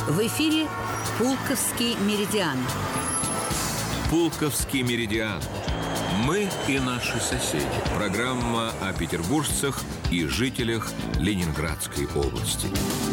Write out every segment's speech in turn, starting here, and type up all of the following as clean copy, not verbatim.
В эфире «Пулковский меридиан». «Пулковский меридиан». Мы и наши соседи. Программа о петербуржцах и жителях Ленинградской области.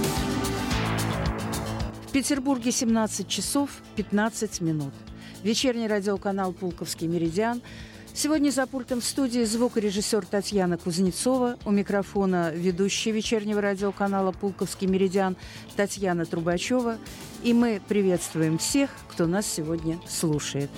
В Петербурге 17 часов 15 минут. Вечерний радиоканал «Пулковский меридиан». Сегодня за пультом в студии звукорежиссер Татьяна Кузнецова. У микрофона ведущая вечернего радиоканала «Пулковский меридиан» Татьяна Трубачева. И мы приветствуем всех, кто нас сегодня слушает.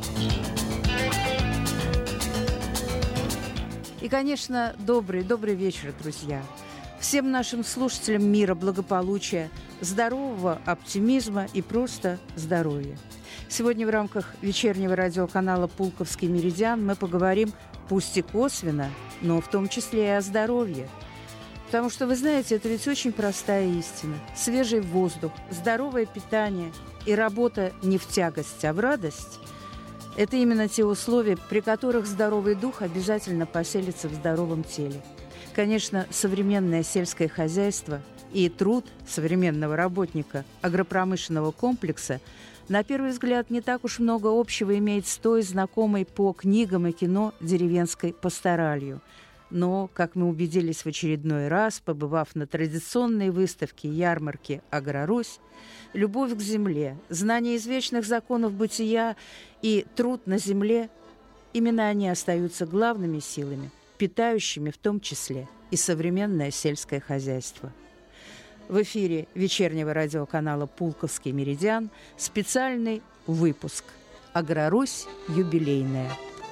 И, конечно, добрый вечер, друзья. Всем нашим слушателям мира, благополучия, здорового оптимизма и просто здоровья. Сегодня в рамках вечернего радиоканала «Пулковский меридиан» мы поговорим, пусть и косвенно, но в том числе и о здоровье. Потому что, вы знаете, это ведь очень простая истина. Свежий воздух, здоровое питание и работа не в тягость, а в радость – это именно те условия, при которых здоровый дух обязательно поселится в здоровом теле. Конечно, современное сельское хозяйство и труд современного работника агропромышленного комплекса на первый взгляд не так уж много общего имеет с той знакомой по книгам и кино деревенской пасторалью. Но, как мы убедились в очередной раз, побывав на традиционной выставке ярмарки «Агрорусь», любовь к земле, знание извечных законов бытия и труд на земле – именно они остаются главными силами, питающими в том числе и современное сельское хозяйство. В эфире вечернего радиоканала «Пулковский меридиан» специальный выпуск «Агрорусь юбилейная».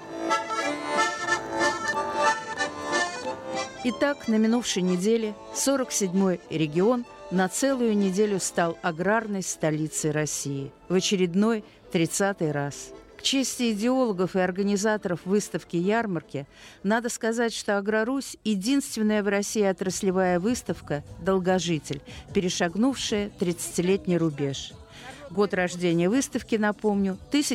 Итак, на минувшей неделе 47-й регион на целую неделю стал аграрной столицей России. В очередной 30-й раз. К чести идеологов и организаторов выставки-ярмарки надо сказать, что «Агрорусь» – единственная в России отраслевая выставка «Долгожитель», перешагнувшая 30-летний рубеж. Год рождения выставки, напомню,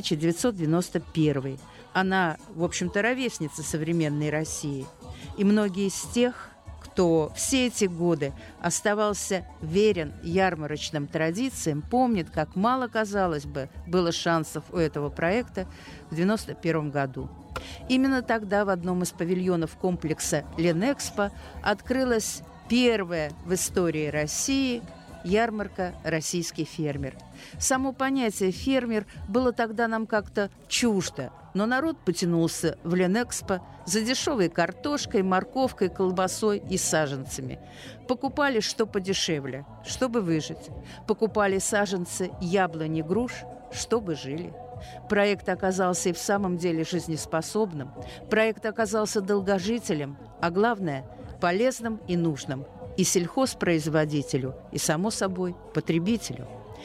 1991. Она, в общем-то, ровесница современной России. И многие из тех, кто все эти годы оставался верен ярмарочным традициям, помнит, как мало, казалось бы, было шансов у этого проекта в 1991 году. Именно тогда в одном из павильонов комплекса «Ленэкспо» открылась первая в истории России ярмарка «Российский фермер». Само понятие «фермер» было тогда нам как-то чуждо, но народ потянулся в Ленэкспо за дешевой картошкой, морковкой, колбасой и саженцами. Покупали что подешевле, чтобы выжить. Покупали саженцы яблони, груш, чтобы жили. Проект оказался и в самом деле жизнеспособным. Проект оказался долгожителем, а главное – полезным и нужным и сельхозпроизводителю, и, само собой, потребителю.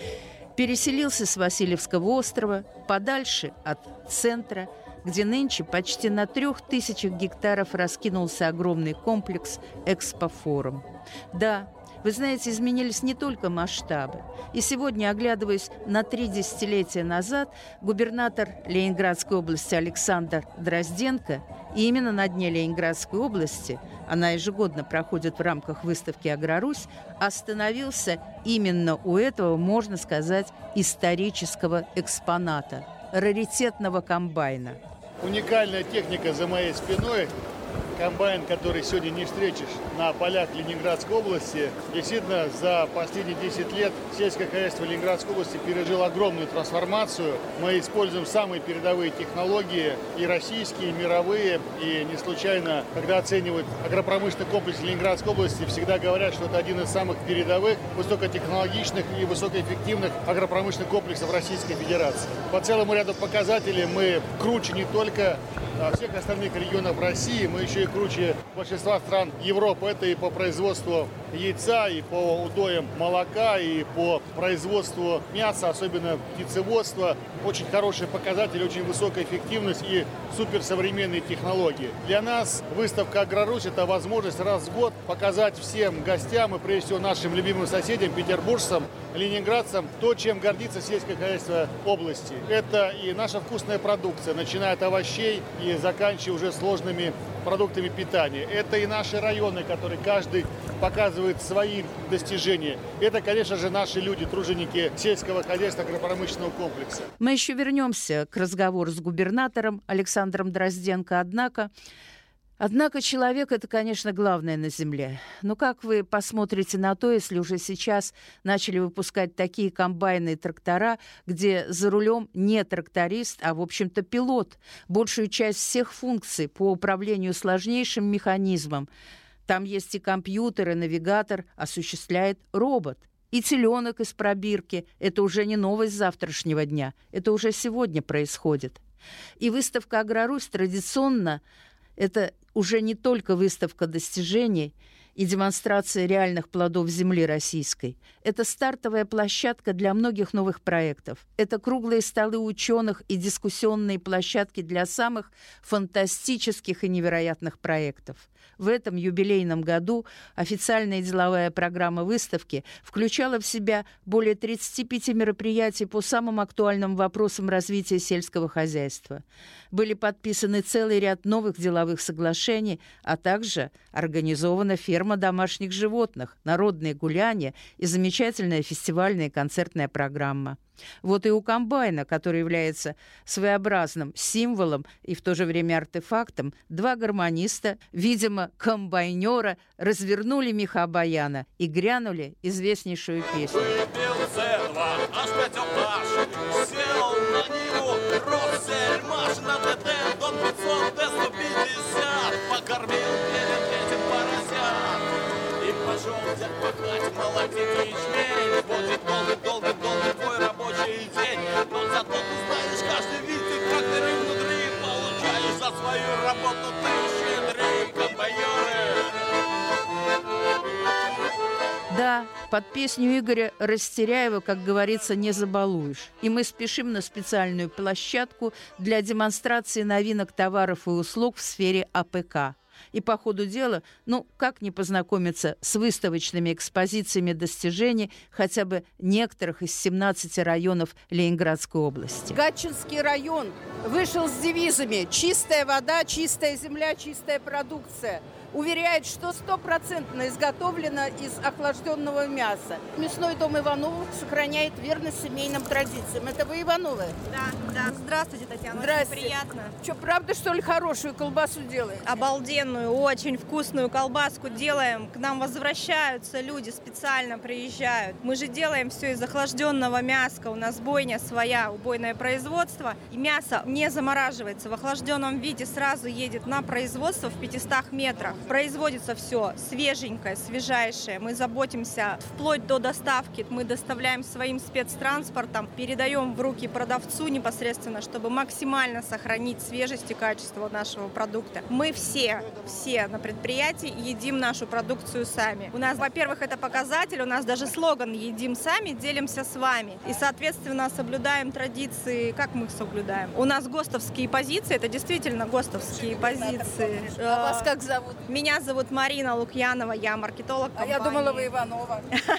Переселился с Васильевского острова подальше от центра, где нынче почти на 3000 гектаров раскинулся огромный комплекс «Экспофорум». Да, вы знаете, изменились не только масштабы. И сегодня, оглядываясь на 3 десятилетия назад, губернатор Ленинградской области Александр Дрозденко, и именно на дне Ленинградской области, она ежегодно проходит в рамках выставки «Агрорусь», остановился именно у этого, можно сказать, исторического экспоната, раритетного комбайна. Уникальная техника за моей спиной. Комбайн, который сегодня не встретишь на полях Ленинградской области. Действительно, за последние 10 лет сельское хозяйство Ленинградской области пережило огромную трансформацию. Мы используем самые передовые технологии, и российские, и мировые. И не случайно, когда оценивают агропромышленный комплекс Ленинградской области, всегда говорят, что это один из самых передовых, высокотехнологичных и высокоэффективных агропромышленных комплексов Российской Федерации. По целому ряду показателей мы круче не только всех остальных регионов России, мы еще и круче большинства стран Европы. Это и по производству яйца, и по удоям молока, и по производству мяса, особенно птицеводства. Очень хорошие показатели, очень высокая эффективность и суперсовременные технологии. Для нас выставка «Агрорусь» – это возможность раз в год показать всем гостям и, прежде всего, нашим любимым соседям, петербуржцам, ленинградцам, то, чем гордится сельское хозяйство области. Это и наша вкусная продукция, начиная от овощей и заканчивая уже сложными продуктами питания. Это и наши районы, которые каждый показывает свои достижения. Это, конечно же, наши люди, труженики сельского хозяйства, агропромышленного комплекса. Мы еще вернемся к разговору с губернатором Александром Дрозденко. Однако человек – это, конечно, главное на земле. Но как вы посмотрите на то, если уже сейчас начали выпускать такие комбайны и трактора, где за рулем не тракторист, а, в общем-то, пилот? Большую часть всех функций по управлению сложнейшим механизмом, там есть и компьютер, и навигатор, осуществляет робот. И теленок из пробирки – это уже не новость завтрашнего дня, это уже сегодня происходит. И выставка «Агрорусь» традиционно – это уже не только выставка достижений и демонстрация реальных плодов земли российской. Это стартовая площадка для многих новых проектов. Это круглые столы ученых и дискуссионные площадки для самых фантастических и невероятных проектов. В этом юбилейном году официальная деловая программа выставки включала в себя более 35 мероприятий по самым актуальным вопросам развития сельского хозяйства. Были подписаны целый ряд новых деловых соглашений, а также организована ферма домашних животных, народные гуляния и замечательная фестивальная и концертная программа. Вот и у комбайна, который является своеобразным символом и в то же время артефактом, два гармониста, видимо, комбайнера, развернули меха баяна и грянули известнейшую песню. Выпил С2, аж 5 октав, сел на него, Россельмаш на ТТ, Дон 500, Т-150, покормил перед этим поросят и пошел взять пахать, молотить ячмень. Будет долгий твой рабочий день, но зато ты знаешь, каждый видит, как ты внутри получаешь за свою работу, ты щедрый, комбайнеры. Да, под песню Игоря Растеряева, как говорится, не забалуешь. И мы спешим на специальную площадку для демонстрации новинок товаров и услуг в сфере АПК. И по ходу дела, как не познакомиться с выставочными экспозициями достижений хотя бы некоторых из 17 районов Ленинградской области. Гатчинский район вышел с девизами «Чистая вода, чистая земля, чистая продукция». Уверяет, что 100% изготовлено из охлажденного мяса. Мясной дом Ивановых сохраняет верность семейным традициям. Это вы Ивановы? Да. Здравствуйте, Татьяна. Здравствуйте. Очень приятно. Что, правда, что ли, хорошую колбасу делаете? Обалденную, очень вкусную колбаску делаем. К нам возвращаются люди, специально приезжают. Мы же делаем все из охлажденного мяса. У нас бойня своя, убойное производство. И мясо не замораживается. В охлажденном виде сразу едет на производство в 500 метрах. Производится все свеженькое, свежайшее. Мы заботимся вплоть до доставки. Мы доставляем своим спецтранспортом, передаем в руки продавцу непосредственно, чтобы максимально сохранить свежесть и качество нашего продукта. Мы все на предприятии едим нашу продукцию сами. У нас, во-первых, это показатель, у нас даже слоган «Едим сами, делимся с вами». И, соответственно, соблюдаем традиции. Как мы их соблюдаем? У нас ГОСТовские позиции, это действительно ГОСТовские позиции. А вас как зовут? Меня зовут Марина Лукьянова, я маркетолог компании. А я думала, вы Иванова.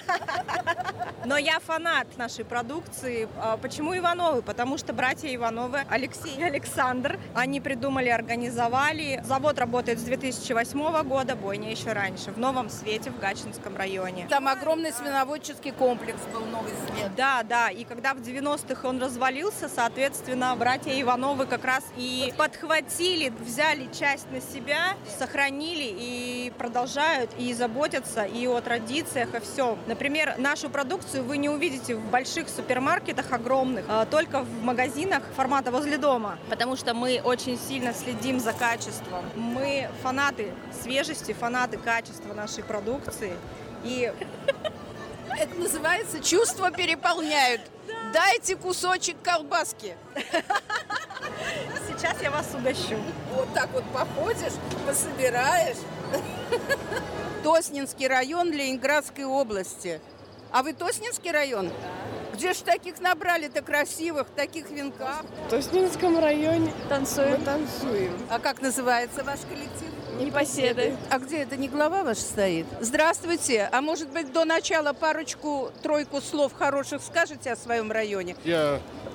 Но я фанат нашей продукции. Почему Ивановы? Потому что братья Ивановы, Алексей и Александр, они придумали, организовали. Завод работает с 2008 года, бойня еще раньше, в Новом Свете, в Гатчинском районе. Там огромный свиноводческий комплекс был, Новый Свет. Да. И когда в 90-х он развалился, соответственно, братья Ивановы как раз и подхватили, взяли часть на себя, сохранили и продолжают, и заботятся и о традициях, и всем. Например, нашу продукцию вы не увидите в больших супермаркетах огромных, только в магазинах формата возле дома, потому что мы очень сильно следим за качеством. Мы фанаты свежести, фанаты качества нашей продукции. И это называется «чувства переполняют». Дайте кусочек колбаски. Сейчас я вас угощу. Вот так вот походишь, пособираешь. Тоснинский район Ленинградской области. А вы Тоснинский район? Да. Где ж таких набрали-то красивых, таких венках? В Тоснинском районе. Танцуем. Мы танцуем. А как называется ваш коллектив? Непоседы. А где это, не глава ваша стоит? Здравствуйте. А может быть, до начала парочку-тройку слов хороших скажете о своем районе? Я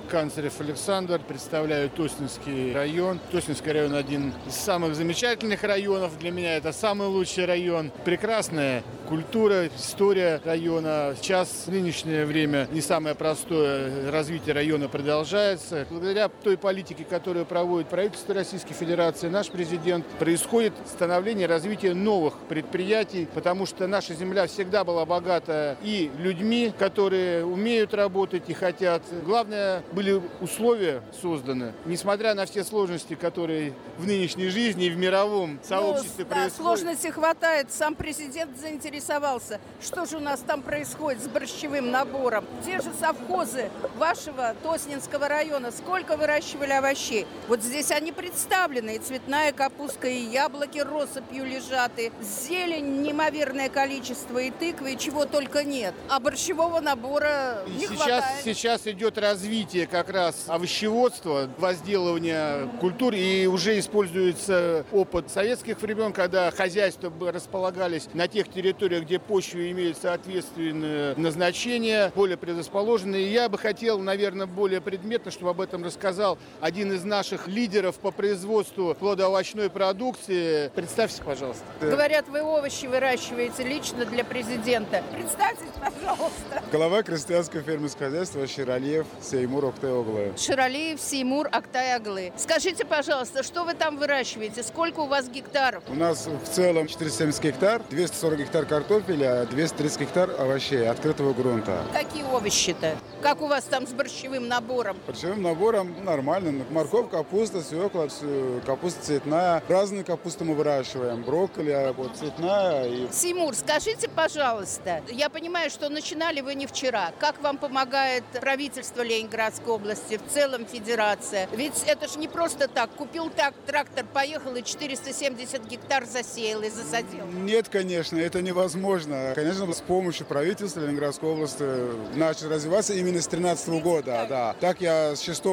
Канцлеров Александр, представляю Тоснинский район. Тоснинский район один из самых замечательных районов. Для меня это самый лучший район. Прекрасная культура, история района. Сейчас, в нынешнее время, не самое простое развитие района продолжается. Благодаря той политике, которую проводит правительство Российской Федерации, наш президент, происходит становление, развитие новых предприятий, потому что наша земля всегда была богата и людьми, которые умеют работать и хотят. Главное, были условия созданы, несмотря на все сложности, которые в нынешней жизни и в мировом сообществе происходят. Сложностей хватает. Сам президент заинтересовался, что же у нас там происходит с борщевым набором. Где же совхозы вашего Тоснинского района? Сколько выращивали овощей? Вот здесь они представлены. И цветная капуста, и яблоки россыпью лежат, и зелень неимоверное количество, и тыквы, и чего только нет. А борщевого набора не хватает. Сейчас идет развитие как раз овощеводства, возделывания культур, и уже используется опыт советских времен, когда хозяйства располагались на тех территориях, где почвы имеют соответственное назначение, более предрасположенные. И я бы хотел, наверное, более предметно, чтобы об этом рассказал один из наших лидеров по производству плодоовощной продукции. Представьте, пожалуйста. Говорят, вы овощи выращиваете лично для президента. Представьтесь, пожалуйста. Глава крестьянского фермерского хозяйства Ширалиев Сеймур Октay-Оглы. Ширалиев Сеймур Октay-Оглы. Скажите, пожалуйста, что вы там выращиваете? Сколько у вас гектаров? У нас в целом 470 гектар, 240 гектар картофеля, 230 гектар овощей открытого грунта. Какие овощи-то? Как у вас там с борщевым набором? Борщевым набором нормально. Морковь, капуста, свекла, капуста цветная. Разные капусты мы выращиваем. Брокколи, вот цветная. Сеймур, скажите, пожалуйста, я понимаю, что начинали вы не вчера. Как вам помогает правительство Ленинградской области, в целом федерация? Ведь это же не просто так. Купил трактор, поехал и 470 гектар засеял и засадил. Нет, конечно, это невозможно. Конечно, с помощью правительства Ленинградской области начал развиваться именно с 2013 года. Да. Так я с 6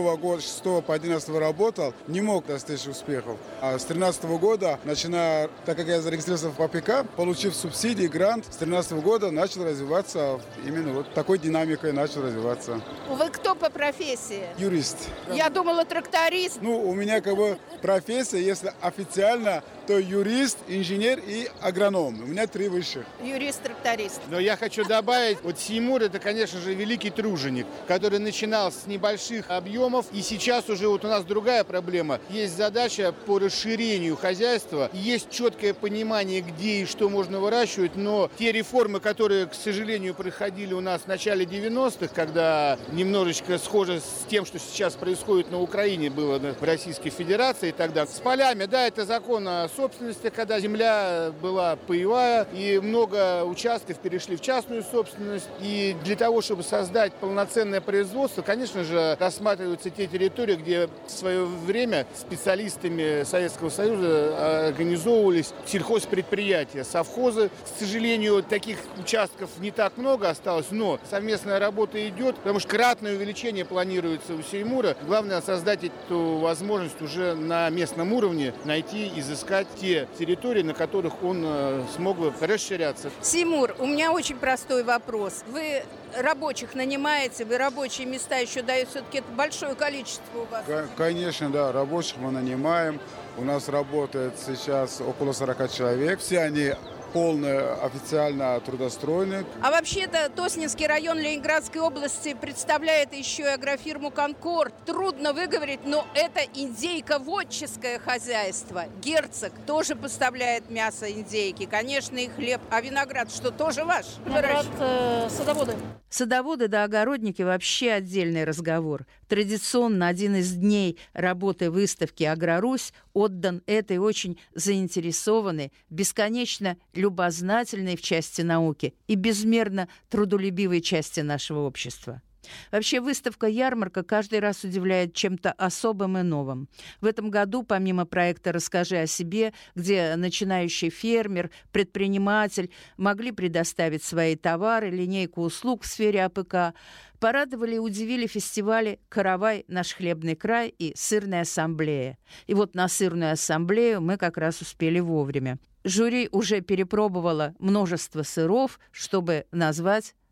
по 11 работал, не мог достичь успехов. А с 2013 года, начиная, так как я зарегистрировался в АПК, получив субсидии, грант, с 2013 года начал развиваться, именно вот такой динамикой начал развиваться. Вы кто по профессии? Юрист. Я думала, тракторист. Ну, у меня как бы профессия, если официально, то юрист, инженер и агроном. У меня 3 высших. Юрист-тракторист. Но я хочу добавить, вот Сеймур, это, конечно же, великий труженик, который начинал с небольших объемов, и сейчас уже вот у нас другая проблема. Есть задача по расширению хозяйства, есть четкое понимание, где и что можно выращивать, но те реформы, которые, к сожалению, проходили у нас в начале 90-х, когда немножечко схоже с тем, что сейчас происходит на Украине, было в Российской Федерации и так далее. С полями, да, это закон о собственности, когда земля была паевая, и много участков перешли в частную собственность. И для того, чтобы создать полноценное производство, конечно же, рассматриваются те территории, где в свое время специалистами Советского Союза организовывались сельхозпредприятия, совхозы. К сожалению, таких участков не так много осталось, но совместная работа идет, потому что кратное увеличение планируется у Сеймура. Главное создать эту возможность уже на местном уровне, найти, изыскать те территории, на которых он смог бы расширяться. Сеймур, у меня очень простой вопрос. Вы рабочих нанимаете, вы рабочие места еще даете, все-таки это большое количество у вас? Конечно, да, рабочих мы нанимаем. У нас работает сейчас около 40 человек. Все они полно официально трудоустроены. А вообще-то Тоснинский район Ленинградской области представляет еще и агрофирму «Конкорд». Трудно выговорить, но это индейководческое хозяйство. Герцог тоже поставляет мясо индейки, конечно, и хлеб. А виноград что, тоже ваш? Виноград садоводы. Садоводы да огородники – вообще отдельный разговор. Традиционно один из дней работы выставки «Агрорусь» отдан этой очень заинтересованной, бесконечно любознательной в части науки и безмерно трудолюбивой части нашего общества. Вообще выставка-ярмарка каждый раз удивляет чем-то особым и новым. В этом году, помимо проекта «Расскажи о себе», где начинающий фермер, предприниматель могли предоставить свои товары, линейку услуг в сфере АПК, порадовали и удивили фестивали «Каравай. Наш хлебный край» и «Сырная ассамблея». И вот на «Сырную ассамблею» мы как раз успели вовремя. Жюри уже перепробовало множество сыров, чтобы назвать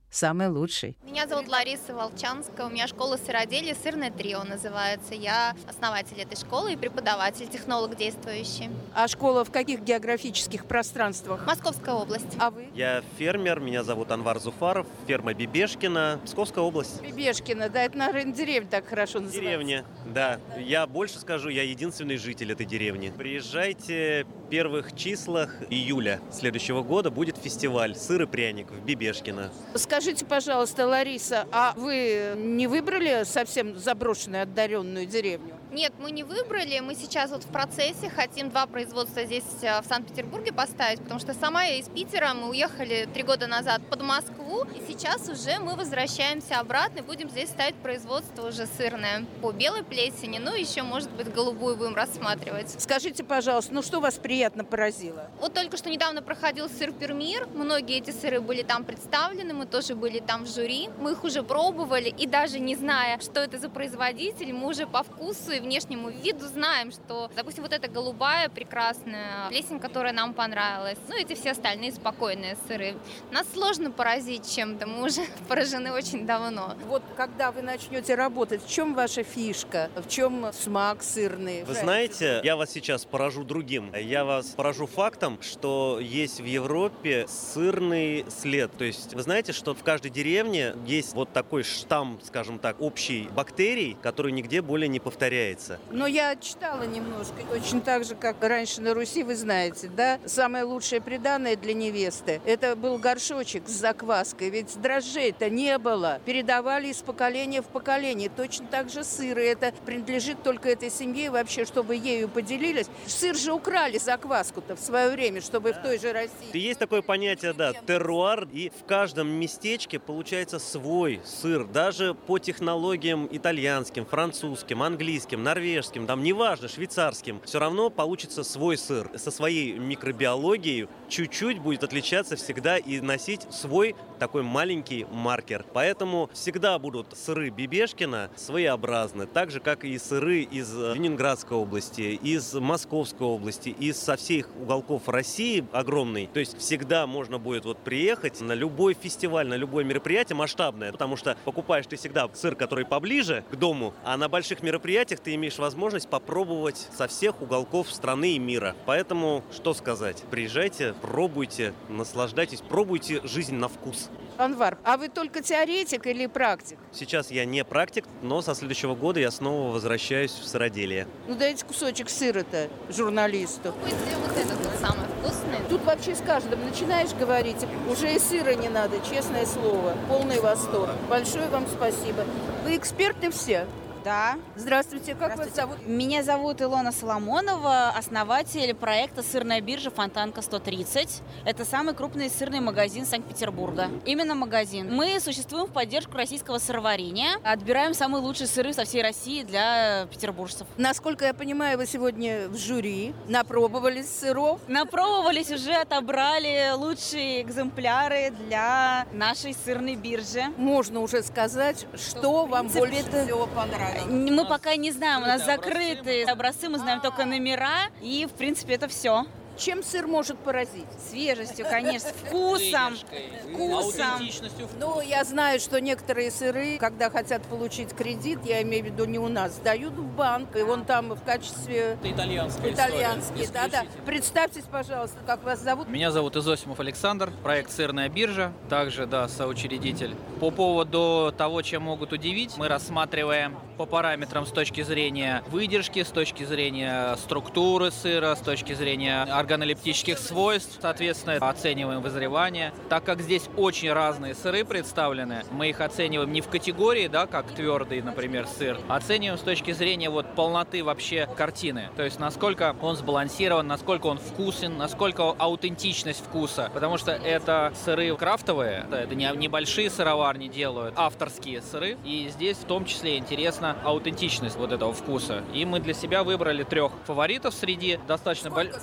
самый лучший. Меня зовут Лариса Волчанская, у меня школа сыроделия «Сырное трио» называется. Я основатель этой школы и преподаватель, технолог действующий. А школа в каких географических пространствах? Московская область. А вы? Я фермер, меня зовут Анвар Зуфаров, ферма Бибешкина, Псковская область. Бибешкина, да, это, наверное, деревня так хорошо называется. Деревня, да. Я больше скажу, я единственный житель этой деревни. Приезжайте в первых числах июля следующего года, будет фестиваль «Сыр и пряник» в Бибешкино. Скажите, пожалуйста, Лариса, а вы не выбрали совсем заброшенную, отдаленную деревню? Нет, мы не выбрали, мы сейчас вот в процессе, хотим 2 производства здесь в Санкт-Петербурге поставить, потому что сама я из Питера, мы уехали 3 года назад под Москву, и сейчас уже мы возвращаемся обратно и будем здесь ставить производство уже сырное по белой плесени, ну еще, может быть, голубую будем рассматривать. Скажите, пожалуйста, ну что вас приятно поразило? Вот только что недавно проходил сыр Пермир, многие эти сыры были там представлены, мы тоже были там в жюри, мы их уже пробовали, и даже не зная, что это за производитель, мы уже по вкусу и внешнему виду знаем, что, допустим, вот эта голубая прекрасная плесень, которая нам понравилась, ну эти все остальные спокойные сыры. Нас сложно поразить чем-то, мы уже поражены очень давно. Вот когда вы начнете работать, в чем ваша фишка, в чем смак сырный? Вы знаете, я вас сейчас поражу другим. Я вас поражу фактом, что есть в Европе сырный след. То есть вы знаете, что в каждой деревне есть вот такой штамм, скажем так, общий бактерий, который нигде более не повторяется. Но я читала немножко, точно так же, как раньше на Руси, вы знаете, да? Самое лучшее приданое для невесты – это был горшочек с закваской, ведь дрожжей-то не было. Передавали из поколения в поколение. Точно так же сыр, и это принадлежит только этой семье, вообще, чтобы ею поделились. Сыр же украли, закваску-то в свое время, чтобы в той же России. Есть такое понятие, да, терруар, и в каждом местечке получается свой сыр, даже по технологиям итальянским, французским, английским, норвежским, там неважно, швейцарским, все равно получится свой сыр. Со своей микробиологией чуть-чуть будет отличаться всегда и носить свой такой маленький маркер. Поэтому всегда будут сыры Бибешкина своеобразны, так же, как и сыры из Ленинградской области, из Московской области, из со всех уголков России огромной. То есть всегда можно будет вот приехать на любой фестиваль, на любое мероприятие масштабное, потому что покупаешь ты всегда сыр, который поближе к дому, а на больших мероприятиях ты имеешь возможность попробовать со всех уголков страны и мира. Поэтому, что сказать? Приезжайте, пробуйте, наслаждайтесь, пробуйте жизнь на вкус. Анвар, а вы только теоретик или практик? Сейчас я не практик, но со следующего года я снова возвращаюсь в сыроделие. Ну дайте кусочек сыра-то журналисту. Пусть вот этот вот самый вкусный. Тут вообще с каждым начинаешь говорить, уже и сыра не надо, честное слово. Полный восторг. Большое вам спасибо. Вы эксперты все? Да. Здравствуйте, как вас зовут? Меня зовут Илона Соломонова, основатель проекта «Сырная биржа Фонтанка 130». Это самый крупный сырный магазин Санкт-Петербурга. Именно магазин. Мы существуем в поддержку российского сыроварения. Отбираем самые лучшие сыры со всей России для петербуржцев. Насколько я понимаю, вы сегодня в жюри. Напробовались сыров? Напробовались, уже отобрали лучшие экземпляры для нашей сырной биржи. Можно уже сказать, что вам больше всего понравилось? Мы пока не знаем, у нас закрытые образцы, мы знаем только номера, и, в принципе, это все. Чем сыр может поразить? Свежестью, конечно, вкусом. Аутентичностью. Ну, я знаю, что некоторые сыры, когда хотят получить кредит, я имею в виду не у нас, сдают в банк, и вон там в качестве... Это итальянская история. Да. Представьтесь, пожалуйста, как вас зовут? Меня зовут Изосимов Александр, проект «Сырная биржа», также, да, соучредитель. По поводу того, чем могут удивить, мы рассматриваем по параметрам с точки зрения выдержки, с точки зрения структуры сыра, с точки зрения органолептических свойств, соответственно, оцениваем вызревание. Так как здесь очень разные сыры представлены, мы их оцениваем не в категории, да, как твердый, например, сыр, а оцениваем с точки зрения вот полноты вообще картины. То есть насколько он сбалансирован, насколько он вкусен, насколько аутентичность вкуса. Потому что это сыры крафтовые, это не небольшие сыроварни делают, авторские сыры. И здесь в том числе интересна аутентичность вот этого вкуса. И мы для себя выбрали 3 фаворитов среди достаточно больших.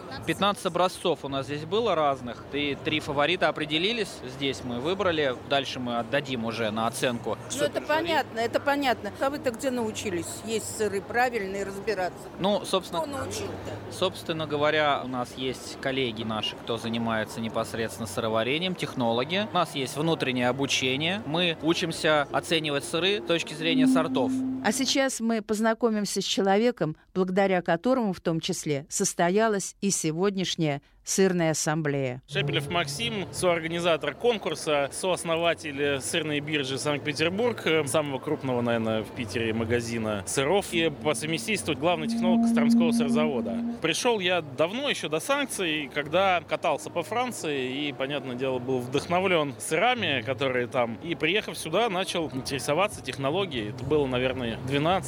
15 образцов у нас здесь было разных, и 3 фаворита определились, здесь мы выбрали, дальше мы отдадим уже на оценку. Ну, это понятно, это понятно. А вы-то где научились есть сыры правильно и разбираться? Ну, собственно, Кто научил-то? собственно говоря, у нас есть коллеги наши, кто занимается непосредственно сыроварением, технологи. У нас есть внутреннее обучение. Мы учимся оценивать сыры с точки зрения сортов. А сейчас мы познакомимся с человеком, благодаря которому в том числе состоялась и сегодняшняя сырная ассамблея. Шепелев Максим, соорганизатор конкурса, сооснователь сырной биржи Санкт-Петербург, самого крупного, наверное, в Питере магазина сыров, и по совместительству главный технолог Костромского сырзавода. Пришел я давно, еще до санкций, когда катался по Франции и, понятное дело, был вдохновлен сырами, которые там. И, приехав сюда, начал интересоваться технологией. Это было, наверное,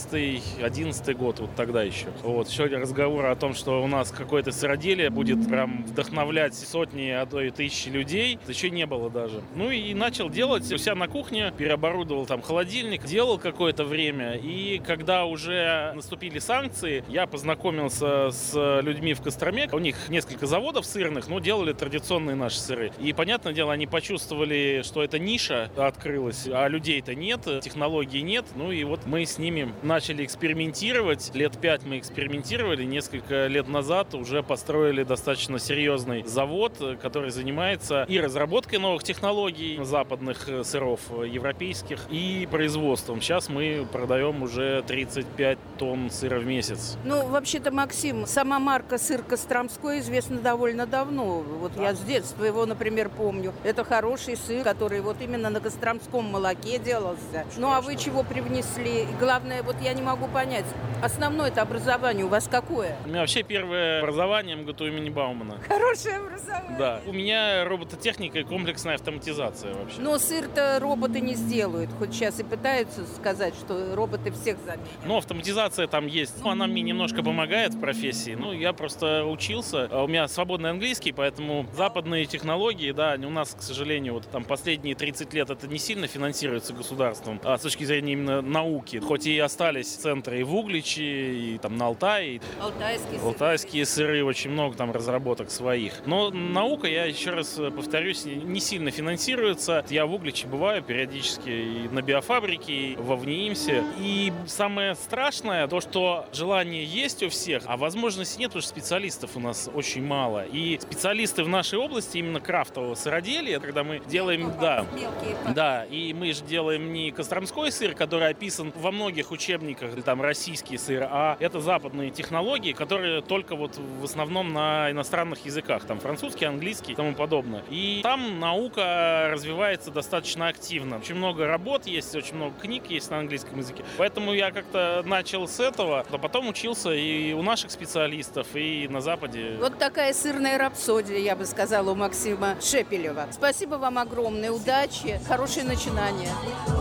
12-11 год, вот тогда еще. Вот, еще разговор о том, что у нас какое-то сыроделие будет прям вдохновлять сотни, а то и тысячи людей, еще не было даже. Ну и начал делать у себя на кухне, переоборудовал там холодильник, делал какое-то время. И когда уже наступили санкции, я познакомился с людьми в Костроме. У них несколько заводов сырных, но делали традиционные наши сыры. И, понятное дело, они почувствовали, что эта ниша открылась, а людей-то нет, технологий нет. Ну и вот мы с ними начали экспериментировать. Лет 5 мы экспериментировали. Несколько лет назад уже построили достаточно серьезный завод, который занимается и разработкой новых технологий западных сыров, европейских, и производством. Сейчас мы продаем уже 35 тонн сыра в месяц. Ну, вообще-то, Максим, сама марка «Сыр Костромской» известна довольно давно. Вот я с детства его, например, помню. Это хороший сыр, который вот именно на костромском молоке делался. Ну, а вы чего привнесли? И главное, вот я не могу понять, основное-то образование у вас какое? У меня вообще первое образование МГТУ имени Баумана. Хорошее образование. Да. У меня робототехника и комплексная автоматизация вообще. Но сыр-то роботы не сделают. Хоть сейчас и пытаются сказать, что роботы всех заменят. Но автоматизация там есть. Ну, она мне немножко помогает в профессии. Ну, я просто учился. У меня свободный английский, поэтому западные технологии, да, у нас, к сожалению, вот там последние 30 лет это не сильно финансируется государством, а с точки зрения именно науки. Хоть и остались центры и в Угличе, и там на Алтае. Алтайские сыры, очень много там разработок своих. Но наука, я еще раз повторюсь, не сильно финансируется. Я в Угличе бываю периодически и на биофабрике, и во ВНИИМСе. И самое страшное, то, что желание есть у всех, а возможности нет, потому что специалистов у нас очень мало. И специалисты в нашей области, именно крафтового сыроделия, когда мы делаем, да, и мы же делаем не костромской сыр, который описан во многих учебниках, или там российский сыр, а это западные технологии, которые только вот в основном на иностранных языках, там французский, английский и тому подобное. И там наука развивается достаточно активно. Очень много работ есть, очень много книг есть на английском языке. Поэтому я как-то начал с этого, а потом учился и у наших специалистов, и на Западе. Вот такая сырная рапсодия, я бы сказала, у Максима Шепелева. Спасибо вам огромное, удачи, хорошее начинание.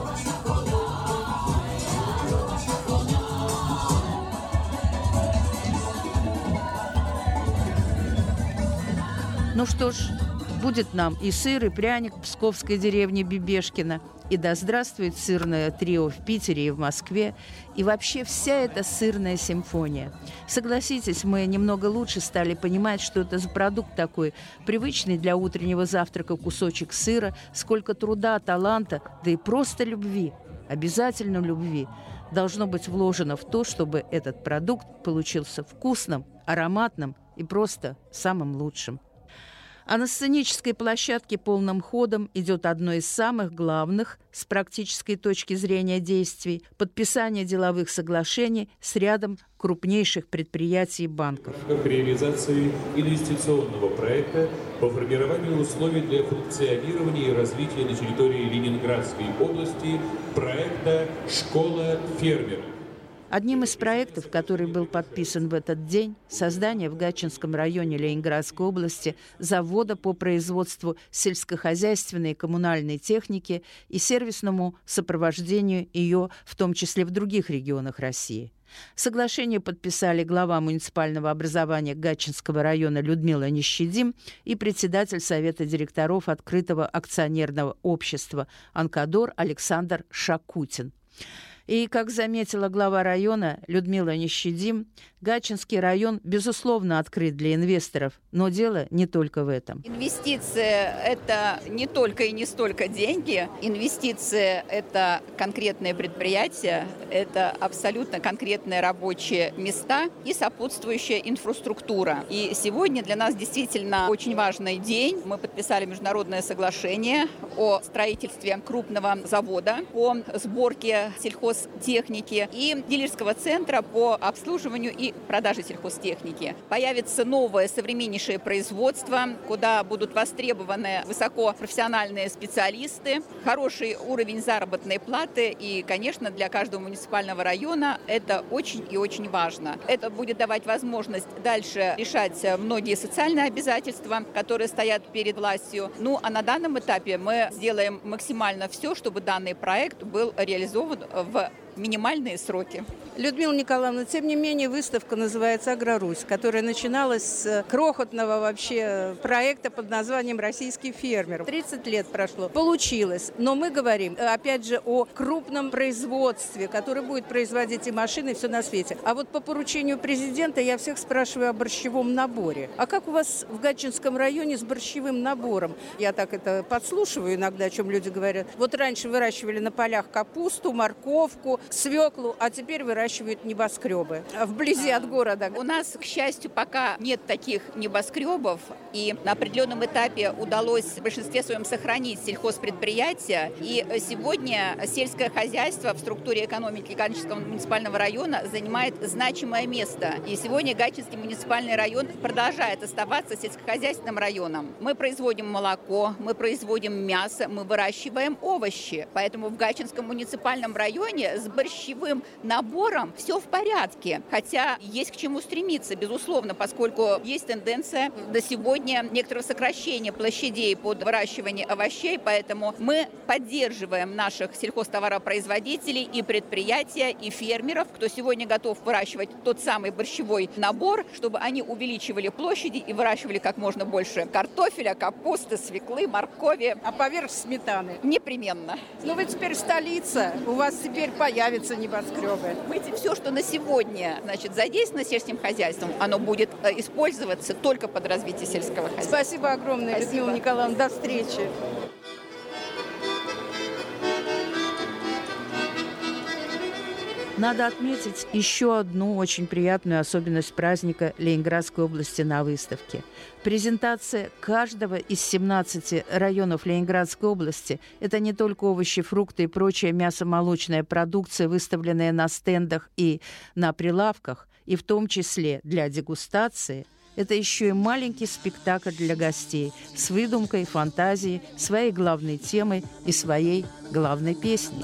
Ну что ж, будет нам и сыр, и пряник в псковской деревне Бибешкино, и да здравствует сырное трио в Питере и в Москве, и вообще вся эта сырная симфония. Согласитесь, мы немного лучше стали понимать, что это за продукт такой, привычный для утреннего завтрака кусочек сыра, сколько труда, таланта, да и просто любви, обязательно любви, должно быть вложено в то, чтобы этот продукт получился вкусным, ароматным и просто самым лучшим. А на сценической площадке полным ходом идет одно из самых главных с практической точки зрения действий – подписание деловых соглашений с рядом крупнейших предприятий и банков. В рамках реализации инвестиционного проекта по формированию условий для функционирования и развития на территории Ленинградской области проекта «Школа фермера». Одним из проектов, который был подписан в этот день, создание в Гатчинском районе Ленинградской области завода по производству сельскохозяйственной и коммунальной техники и сервисному сопровождению ее, в том числе в других регионах России. Соглашение подписали глава муниципального образования Гатчинского района Людмила Нищедим и председатель Совета директоров открытого акционерного общества «Анкадор» Александр Шакутин. И, как заметила глава района Людмила Нещадим, Гатчинский район, безусловно, открыт для инвесторов, но дело не только в этом. Инвестиции – это не только и не столько деньги. Инвестиции – это конкретные предприятия, это абсолютно конкретные рабочие места и сопутствующая инфраструктура. И сегодня для нас действительно очень важный день. Мы подписали международное соглашение о строительстве крупного завода по сборке сельхозтехники и дилерского центра по обслуживанию и продаже сельхозтехники. Появится новое современнейшее производство, куда будут востребованы высокопрофессиональные специалисты, хороший уровень заработной платы и, конечно, для каждого муниципального района это очень и очень важно. Это будет давать возможность дальше решать многие социальные обязательства, которые стоят перед властью. Ну, а на данном этапе мы сделаем максимально все, чтобы данный проект был реализован в минимальные сроки. Людмила Николаевна, тем не менее, выставка называется «Агрорусь», которая начиналась с крохотного вообще проекта под названием «Российский фермер». 30 лет прошло. Получилось. Но мы говорим, опять же, о крупном производстве, которое будет производить и машины, и все на свете. А вот по поручению президента я всех спрашиваю о борщевом наборе. А как у вас в Гатчинском районе с борщевым набором? Я так это подслушиваю иногда, о чем люди говорят. Вот раньше выращивали на полях капусту, морковку, свеклу, а теперь выращивают небоскребы вблизи от города. У нас, к счастью, пока нет таких небоскребов, и на определенном этапе удалось в большинстве своем сохранить сельхозпредприятия. И сегодня сельское хозяйство в структуре экономики Гатчинского муниципального района занимает значимое место. И сегодня Гатчинский муниципальный район продолжает оставаться сельскохозяйственным районом. Мы производим молоко, мы производим мясо, мы выращиваем овощи. Поэтому в Гатчинском муниципальном районе с борщевым набором все в порядке. Хотя есть к чему стремиться, безусловно, поскольку есть тенденция до сегодня некоторого сокращения площадей под выращивание овощей, поэтому мы поддерживаем наших сельхозтоваропроизводителей и предприятия, и фермеров, кто сегодня готов выращивать тот самый борщевой набор, чтобы они увеличивали площади и выращивали как можно больше картофеля, капусты, свеклы, моркови. А поверх сметаны? Непременно. Ну вы теперь столица, у вас теперь появятся небоскребы. Все, что на сегодня, задействовано сельским хозяйством, оно будет использоваться только под развитие сельского хозяйства. Спасибо огромное, Людмила Николаевна. До встречи. Надо отметить еще одну очень приятную особенность праздника Ленинградской области на выставке. Презентация каждого из 17 районов Ленинградской области – это не только овощи, фрукты и прочая мясо-молочная продукция, выставленная на стендах и на прилавках, и в том числе для дегустации. Это еще и маленький спектакль для гостей с выдумкой, фантазией, своей главной темой и своей главной песней.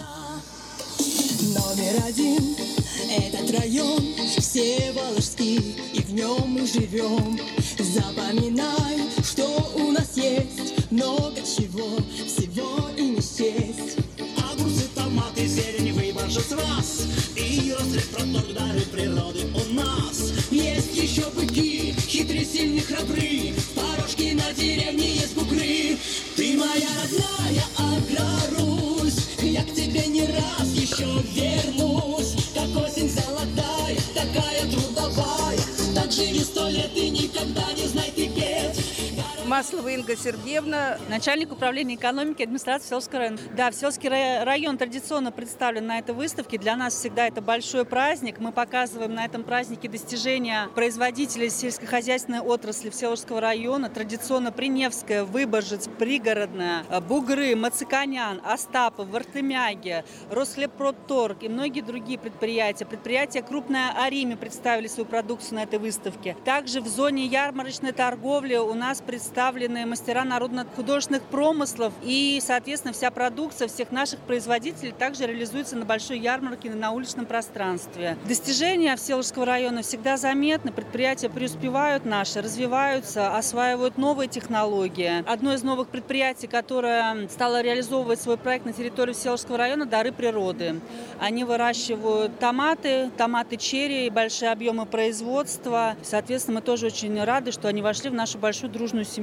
Номер один – этот район Всеволожский, и в нем мы живем. Запоминай, что у нас есть много чего, всего и не счесть. Огурцы, томаты, зелень, выбор же с вас, и розлив продор дары природы у нас. Есть еще быки, хитрые, сильные, храбры, порожки на деревне есть бугры. Ты моя родная Агрорусь, я к тебе не раз еще вернусь. Как осень золотая, такая трудовая, так живи 100 лет и никогда не знай ты бед. Маслова Инга Сергеевна, начальник управления экономики и администрации Всеволожского района. Да, Всеволожский район традиционно представлен на этой выставке. Для нас всегда это большой праздник. Мы показываем на этом празднике достижения производителей сельскохозяйственной отрасли Всеволожского района. Традиционно Приневская, Выборжец, Пригородная, Бугры, Мациканян, Остапов, Вартемяги, Росхлебпродторг и многие другие предприятия. Предприятия крупная Арими представили свою продукцию на этой выставке. Также в зоне ярмарочной торговли у нас представлены мастера народно-художественных промыслов, и, соответственно, вся продукция всех наших производителей также реализуется на большой ярмарке на уличном пространстве. Достижения Всеволожского района всегда заметны, предприятия преуспевают наши, развиваются, осваивают новые технологии. Одно из новых предприятий, которое стало реализовывать свой проект на территории Всеволожского района, «Дары природы». Они выращивают томаты черри, большие объемы производства. Соответственно, мы тоже очень рады, что они вошли в нашу большую дружную семью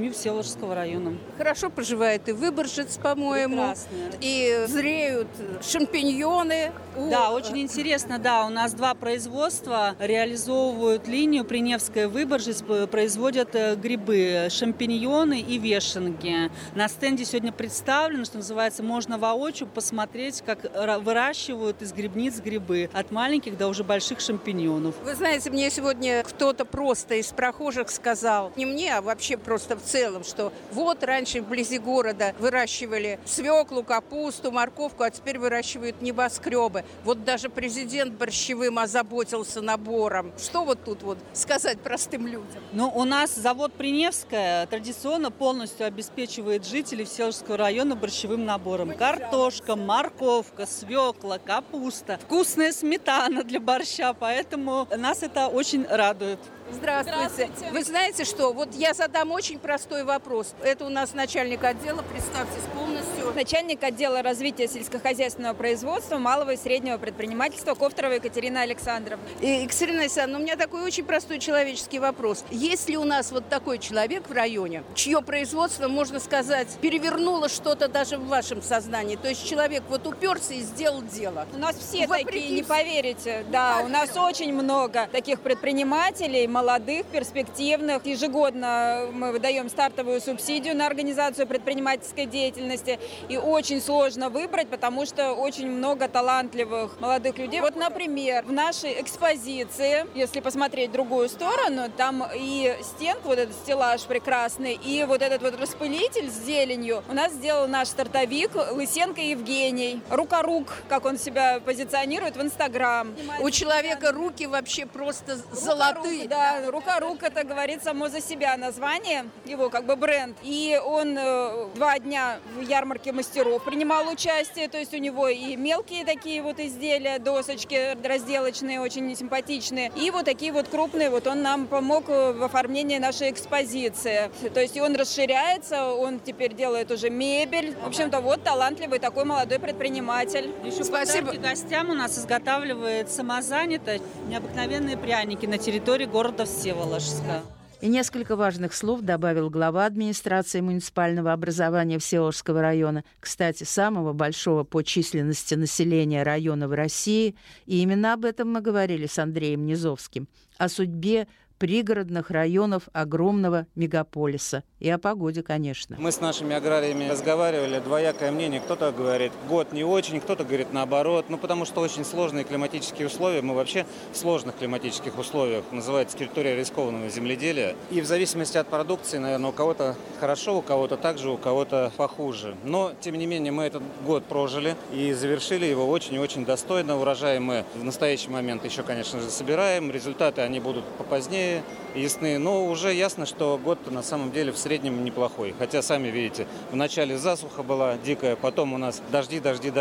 семью Всеволожского района. Хорошо поживает и Выборжец, по-моему. Прекрасно. И зреют шампиньоны. Да, очень интересно, да, у нас 2 производства реализовывают линию Приневская Выборжец, производят грибы, шампиньоны и вешенки. На стенде сегодня представлено, что называется, можно воочию посмотреть, как выращивают из грибниц грибы, от маленьких до уже больших шампиньонов. Вы знаете, мне сегодня кто-то просто из прохожих сказал, не мне, а вообще просто в целом, что вот раньше вблизи города выращивали свеклу, капусту, морковку, а теперь выращивают небоскребы. Вот даже президент Борщевым озаботился набором. Что вот тут вот сказать простым людям? Ну, у нас завод Приневская традиционно полностью обеспечивает жителей Всеволожского района борщевым набором. Картошка, морковка, свекла, капуста, вкусная сметана для борща, поэтому нас это очень радует. Здравствуйте. Вы знаете что? Вот я задам очень простой вопрос. Это у нас начальник отдела, представьтесь полностью. Начальник отдела развития сельскохозяйственного производства, малого и среднего предпринимательства Ковторова Екатерина Александровна. Екатерина Александровна, у меня такой очень простой человеческий вопрос. Есть ли у нас вот такой человек в районе, чье производство, можно сказать, перевернуло что-то даже в вашем сознании? То есть человек вот уперся и сделал дело. У нас все такие, не поверите. Да, у нас очень много таких предпринимателей, молодых, перспективных. Ежегодно мы выдаем стартовую субсидию на организацию предпринимательской деятельности. И очень сложно выбрать, потому что очень много талантливых молодых людей. Вот, например, в нашей экспозиции, если посмотреть в другую сторону, там и стенка, вот этот стеллаж прекрасный, и вот этот вот распылитель с зеленью у нас сделал наш стартовик Лысенко Евгений. Рукорук, как он себя позиционирует в Инстаграм. У человека руки вообще просто золотые. Да, Рукорук, это говорит само за себя название, его как бы бренд. И он 2 дня в ярмарке мастеров принимал участие, то есть у него и мелкие такие вот изделия, досочки разделочные, очень симпатичные, и вот такие вот крупные, вот он нам помог в оформлении нашей экспозиции. То есть и он расширяется, он теперь делает уже мебель. В общем-то, вот талантливый такой молодой предприниматель. Еще спасибо гостям у нас изготавливает самозанято необыкновенные пряники на территории города Всеволожска. И несколько важных слов добавил глава администрации муниципального образования Всеволожского района, кстати, самого большого по численности населения района в России. И именно об этом мы говорили с Андреем Низовским. О судьбе пригородных районов огромного мегаполиса. И о погоде, конечно. Мы с нашими аграриями разговаривали, двоякое мнение. Кто-то говорит, год не очень, кто-то говорит наоборот. Ну, потому что очень сложные климатические условия. Мы вообще в сложных климатических условиях. Называется территория рискованного земледелия. И в зависимости от продукции, наверное, у кого-то хорошо, у кого-то так же, у кого-то похуже. Но, тем не менее, мы этот год прожили и завершили его очень и очень достойно. Урожай мы в настоящий момент еще, конечно же, собираем. Результаты, они будут попозднее, ясны. Но уже ясно, что год на самом деле в среднем неплохой. Хотя, сами видите, в начале засуха была дикая, потом у нас дожди.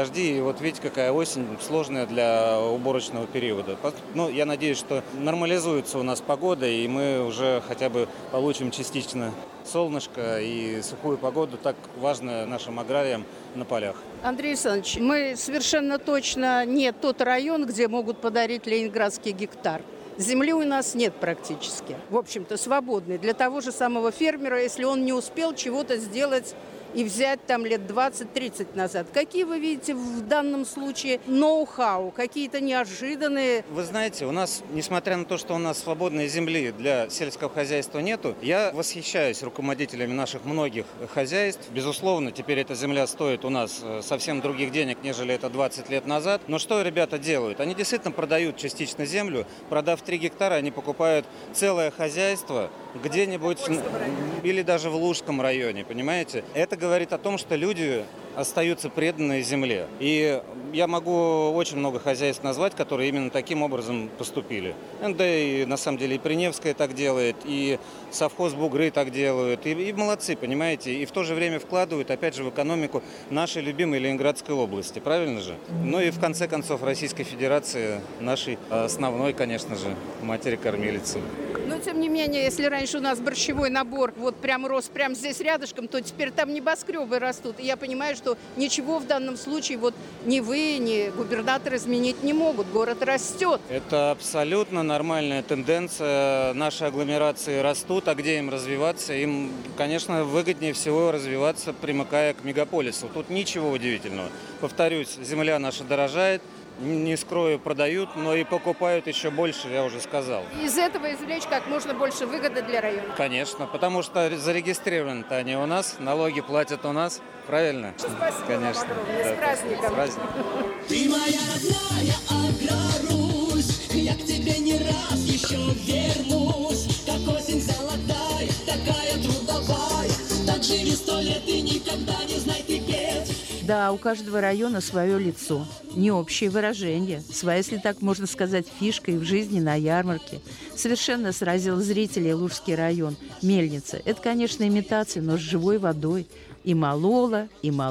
И вот видите, какая осень сложная для уборочного периода. Но я надеюсь, что нормализуется у нас погода, и мы уже хотя бы получим частично солнышко и сухую погоду, так важно нашим аграриям на полях. Андрей Александрович, мы совершенно точно не тот район, где могут подарить ленинградский гектар. Земли у нас нет практически, в общем-то, свободной. Для того же самого фермера, если он не успел чего-то сделать и взять там лет 20-30 назад. Какие вы видите в данном случае ноу-хау, какие-то неожиданные? Вы знаете, у нас, несмотря на то, что у нас свободной земли для сельского хозяйства нету, я восхищаюсь руководителями наших многих хозяйств. Безусловно, теперь эта земля стоит у нас совсем других денег, нежели это 20 лет назад. Но что ребята делают? Они действительно продают частично землю. Продав 3 гектара, они покупают целое хозяйство где-нибудь или даже в Лужском районе, понимаете? Это говорит о том, что люди остаются преданные земле. И я могу очень много хозяйств назвать, которые именно таким образом поступили. Да и на самом деле и Приневская так делает, и совхоз Бугры так делают. И молодцы, понимаете? И в то же время вкладывают, опять же, в экономику нашей любимой Ленинградской области. Правильно же? Ну и в конце концов Российской Федерации, нашей основной, конечно же, матери-кормилицы. Но, тем не менее, если раньше у нас борщевой набор вот прям рос прямо здесь рядышком, то теперь там небоскребы растут. И я понимаю, что ничего в данном случае вот ни вы, ни губернатор изменить не могут. Город растет. Это абсолютно нормальная тенденция. Наши агломерации растут, а где им развиваться? Им, конечно, выгоднее всего развиваться, примыкая к мегаполису. Тут ничего удивительного. Повторюсь, земля наша дорожает. Не скрою, продают, но и покупают еще больше, я уже сказал. Из этого извлечь как можно больше выгоды для района. Конечно, потому что зарегистрированы-то они у нас, налоги платят у нас, правильно? Спасибо. Конечно. Вам огромное. С праздником. С праздником. Ты моя родная Аграрусь, я к тебе не раз еще вернусь. Как осень золотая, такая трудовая, так живи 100 лет и никогда не знай ты петь. Да, у каждого района свое лицо, не общее выражение, своя, если так можно сказать, фишка и в жизни на ярмарке. Совершенно сразил зрителей Лужский район. Мельница – это, конечно, имитация, но с живой водой. И молола,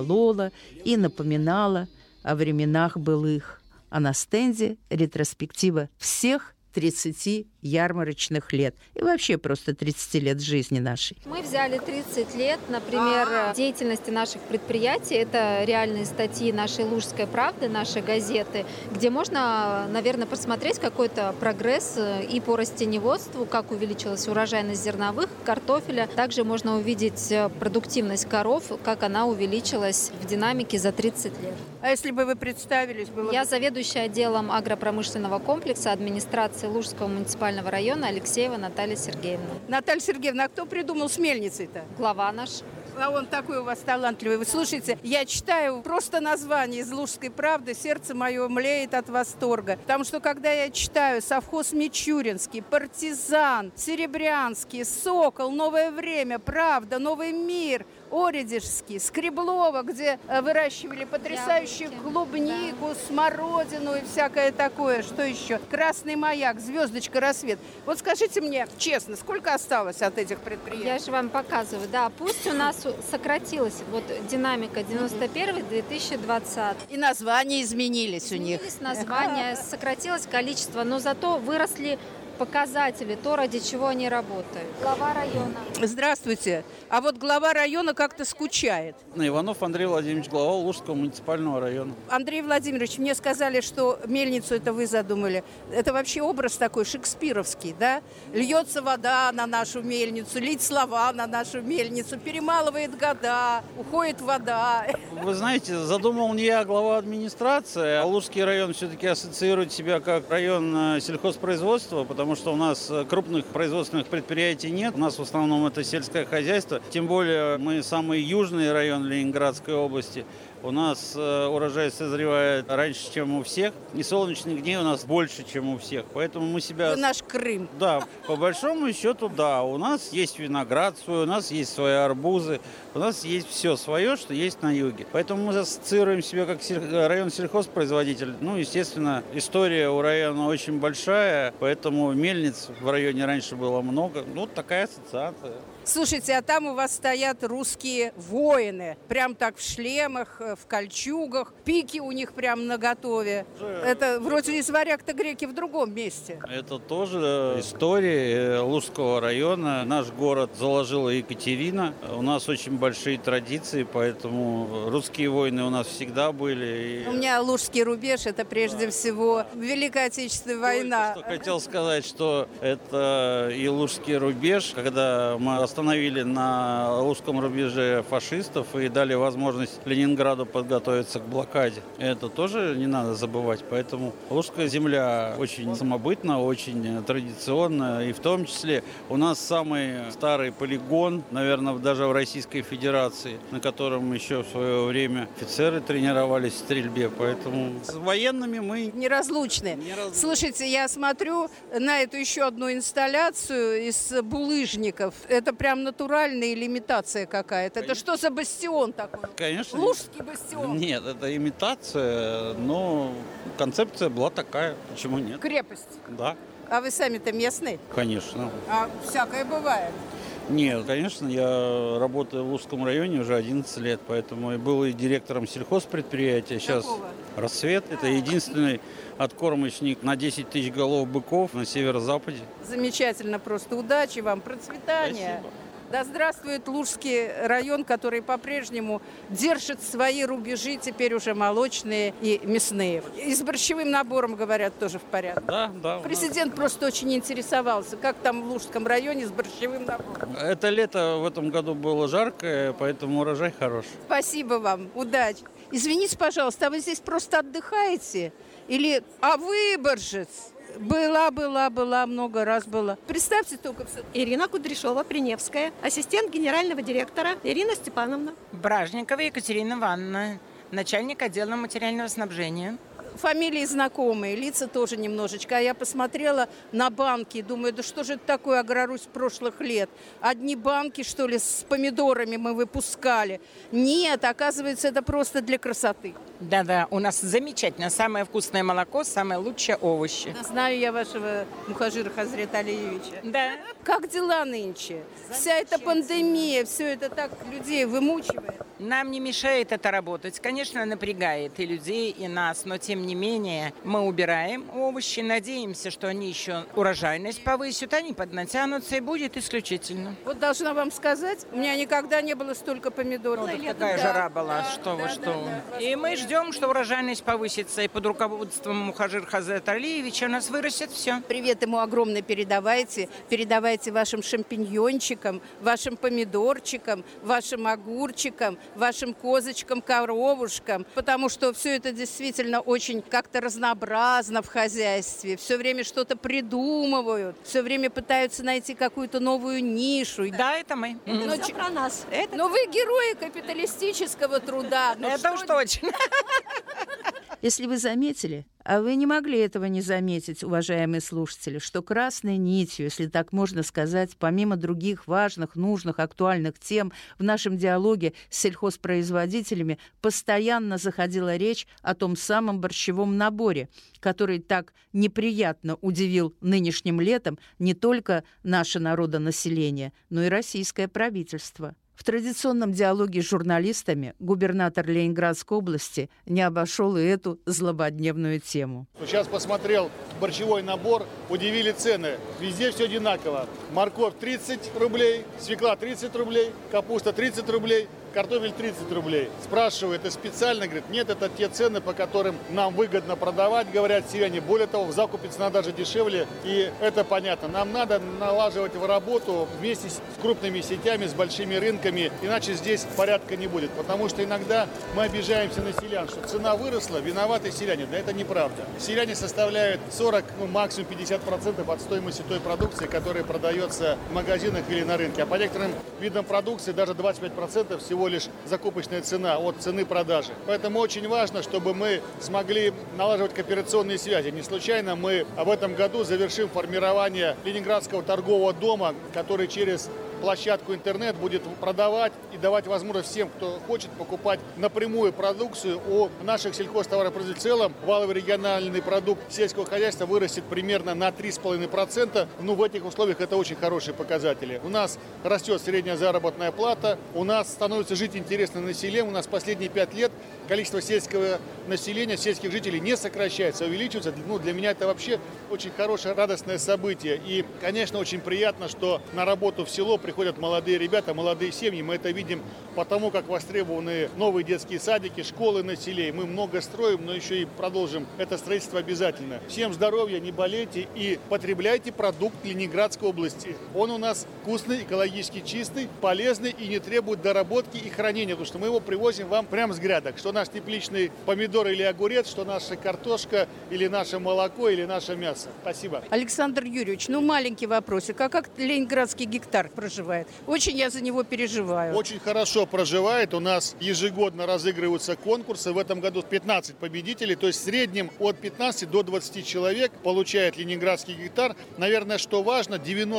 и напоминала о временах былых. А на стенде ретроспектива всех 30 ярмарочных лет. И вообще просто 30 лет жизни нашей. Мы взяли 30 лет, например, деятельности наших предприятий. Это реальные статьи нашей «Лужской правды», нашей газеты, где можно, наверное, посмотреть какой-то прогресс и по растениеводству, как увеличилась урожайность зерновых, картофеля. Также можно увидеть продуктивность коров, как она увеличилась в динамике за 30 лет. А если бы вы представились? Я заведующая отделом агропромышленного комплекса администрации Лужского муниципального района Алексеева Наталья Сергеевна. Наталья Сергеевна, а кто придумал с мельницей-то? Глава наш. А он такой у вас талантливый. Вы слушайте, я читаю просто название из «Лужской правды», сердце мое млеет от восторга. Потому что, когда я читаю совхоз Мичуринский, Партизан, Серебрянский, Сокол, Новое время, Правда, Новый мир, Оридежский, Скреблова, где выращивали потрясающую клубнику, смородину и всякое такое. Что еще? Красный маяк, Звездочка, Рассвет. Вот скажите мне честно, сколько осталось от этих предприятий? Я же вам показываю. Да, пусть у нас сократилась вот динамика 91-2020. И названия изменились у них. Изменились названия, сократилось количество, но зато выросли показатели, то, ради чего они работают. Глава района. Здравствуйте. А вот глава района как-то скучает. Иванов Андрей Владимирович, глава Лужского муниципального района. Андрей Владимирович, мне сказали, что мельницу это вы задумали. Это вообще образ такой шекспировский, да? Льется вода на нашу мельницу, лить слова на нашу мельницу, перемалывает года, уходит вода. Вы знаете, задумал не я, глава администрации, а Лужский район все-таки ассоциирует себя как район сельхозпроизводства, потому что у нас крупных производственных предприятий нет. У нас в основном это сельское хозяйство. Тем более мы самый южный район Ленинградской области. У нас урожай созревает раньше, чем у всех. И солнечных дней у нас больше, чем у всех. Поэтому мы себя... Это наш Крым. Да, по большому счету, да. У нас есть виноград свой, у нас есть свои арбузы. У нас есть все свое, что есть на юге. Поэтому мы ассоциируем себя как район сельхозпроизводитель. Ну, естественно, история у района очень большая. Поэтому мельниц в районе раньше было много. Ну, такая ассоциация. Слушайте, а там у вас стоят русские воины. Прям так в шлемах, в кольчугах. Пики у них прям наготове. Это вроде из варяг-то греки в другом месте. Это тоже история Лужского района. Наш город заложила Екатерина. У нас очень большие традиции, поэтому русские воины у нас всегда были. У меня Лужский рубеж – это прежде всего Великая Отечественная война. Что хотел сказать, что это и Лужский рубеж, когда мы остановили на Лужском рубеже фашистов и дали возможность Ленинграду подготовиться к блокаде. Это тоже не надо забывать. Поэтому Лужская земля очень самобытна, очень традиционна. И в том числе у нас самый старый полигон, наверное, даже в Российской Федерации, на котором еще в свое время офицеры тренировались в стрельбе. Поэтому с военными мы неразлучны. Слушайте, я смотрю на эту еще одну инсталляцию из булыжников. Это прям натуральная или имитация какая-то? Это что за бастион такой? Конечно. Лужский бастион? Нет, это имитация, но концепция была такая. Почему нет? Крепость? Да. А вы сами-то местные? Конечно. А всякое бывает? Нет, конечно, я работаю в Лужском районе уже 11 лет, поэтому я был и директором сельхозпредприятия. Сейчас Рассвет – это единственный откормочник на 10 тысяч голов быков на северо-западе. Замечательно просто. Удачи вам, процветания. Спасибо. Да здравствует Лужский район, который по-прежнему держит свои рубежи, теперь уже молочные и мясные. И с борщевым набором, говорят, тоже в порядке. Да. Президент просто очень интересовался, как там в Лужском районе с борщевым набором. Это лето в этом году было жаркое, поэтому урожай хороший. Спасибо вам, удачи. Извините, пожалуйста, а вы здесь просто отдыхаете? Или... А Выборжец? Была, много раз была. Представьте только все. Ирина Кудряшова, Приневская, ассистент генерального директора Ирина Степановна. Бражникова Екатерина Ивановна, начальник отдела материального снабжения. Фамилии знакомые, лица тоже немножечко. А я посмотрела на банки, думаю, да что же это такое, агрорусь прошлых лет? Одни банки, что ли, с помидорами мы выпускали? Нет, оказывается, это просто для красоты. Да, у нас замечательно. Самое вкусное молоко, самые лучшие овощи. Да, знаю я вашего мухажира Хазрета Алиевича. Да. Как дела нынче? Вся эта пандемия, все это так людей вымучивает. Нам не мешает это работать. Конечно, напрягает и людей, и нас, но тем не менее мы убираем овощи, надеемся, что они еще урожайность повысят, они поднатянутся и будет исключительно. Вот должна вам сказать, у меня никогда не было столько помидоров. Такая жара была, что вы. И мы ждем, что урожайность повысится, и под руководством мухажира Хазрета Алиевича у нас вырастет все. Привет ему огромный передавайте вашим шампиньончикам, вашим помидорчикам, вашим огурчикам, вашим козочкам, коровушкам, потому что все это действительно очень как-то разнообразно в хозяйстве, все время что-то придумывают, все время пытаются найти какую-то новую нишу. Да, это мы. Это все про нас. Но вы герои капиталистического труда. Это уж точно. Если вы заметили, а вы не могли этого не заметить, уважаемые слушатели, что красной нитью, если так можно сказать, помимо других важных, нужных, актуальных тем, в нашем диалоге с сельхозпроизводителями постоянно заходила речь о том самом борщевом наборе, который так неприятно удивил нынешним летом не только наше народонаселение, но и российское правительство. В традиционном диалоге с журналистами губернатор Ленинградской области не обошел и эту злободневную тему. Сейчас посмотрел борщевой набор, удивили цены. Везде все одинаково. Морковь 30 рублей, свекла 30 рублей, капуста 30 рублей, картофель 30 рублей. Спрашиваю, это специально? Говорит, нет, это те цены, по которым нам выгодно продавать, говорят северяне. Более того, в закупе цена даже дешевле, и это понятно. Нам надо налаживать в работу вместе с крупными сетями, с большими рынками, иначе здесь порядка не будет. Потому что иногда мы обижаемся на селян, что цена выросла, виноваты селяне. Да это неправда. Селяне составляют 40, максимум 50% от стоимости той продукции, которая продается в магазинах или на рынке. А по некоторым видам продукции даже 25% всего лишь закупочная цена от цены продажи. Поэтому очень важно, чтобы мы смогли налаживать кооперационные связи. Не случайно мы в этом году завершим формирование Ленинградского торгового дома, который через площадку интернет будет продавать и давать возможность всем, кто хочет, покупать напрямую продукцию у наших сельхозтоваропроизводителей. В целом валовый региональный продукт сельского хозяйства вырастет примерно на 3,5%. В этих условиях это очень хорошие показатели. У нас растет средняя заработная плата, у нас становится жить интересно населению. У нас последние 5 лет количество сельского населения, сельских жителей не сокращается, а увеличивается. Для меня это вообще очень хорошее, радостное событие. И, конечно, очень приятно, что на работу в село приходят молодые ребята, молодые семьи. Мы это видим потому, как востребованы новые детские садики, школы на селе. Мы много строим, но еще и продолжим это строительство обязательно. Всем здоровья, не болейте и потребляйте продукт Ленинградской области. Он у нас вкусный, экологически чистый, полезный и не требует доработки и хранения, потому что мы его привозим вам прямо с грядок. Что наш тепличный помидор или огурец, что наша картошка или наше молоко или наше мясо. Спасибо. Александр Юрьевич, маленький вопросик. А как ленинградский гектар проживает? Очень я за него переживаю. Очень хорошо проживает. У нас ежегодно разыгрываются конкурсы. В этом году 15 победителей. То есть в среднем от 15 до 20 человек получает ленинградский гектар. Наверное, что важно,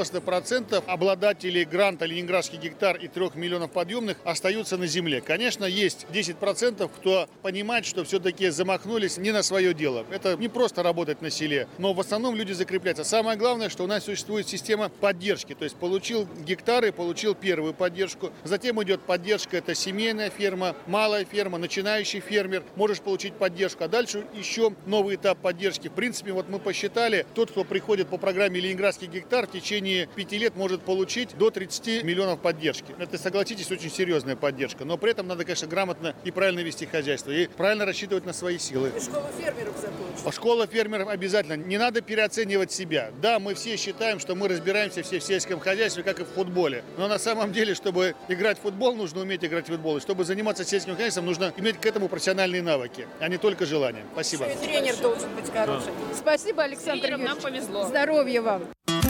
90% обладателей гранта «Ленинградский гектар» и 3 миллионов подъемных остаются на земле. Конечно, есть 10%, кто понимает, что все-таки замахнулись не на свое дело. Это не просто работать на селе, но в основном люди закрепляются. Самое главное, что у нас существует система поддержки. То есть получил гектар, гектары, получил первую поддержку. Затем идет поддержка, это семейная ферма, малая ферма, начинающий фермер. Можешь получить поддержку. А дальше еще новый этап поддержки. В принципе, вот мы посчитали, тот, кто приходит по программе «Ленинградский гектар», в течение 5 лет может получить до 30 миллионов поддержки. Это, согласитесь, очень серьезная поддержка. Но при этом надо, конечно, грамотно и правильно вести хозяйство. И правильно рассчитывать на свои силы. Школа фермеров закончена. Школа фермеров обязательно. Не надо переоценивать себя. Да, мы все считаем, что мы разбираемся все в сельском хозяйстве, как и в футболе. Но на самом деле, чтобы играть в футбол, нужно уметь играть в футбол. И чтобы заниматься сельским хозяйством, нужно иметь к этому профессиональные навыки, а не только желание. Спасибо. И тренер должен быть хороший. Да. Спасибо, Александр Юрьевич. Нам повезло. Здоровья вам.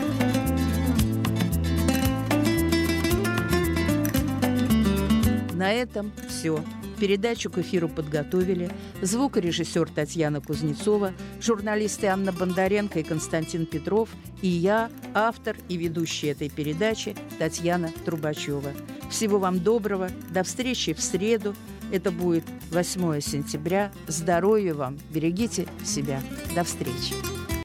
На этом все. Передачу к эфиру подготовили звукорежиссер Татьяна Кузнецова, журналисты Анна Бондаренко и Константин Петров, и я, автор и ведущая этой передачи Татьяна Трубачева. Всего вам доброго, до встречи в среду. Это будет 8 сентября. Здоровья вам, берегите себя. До встречи.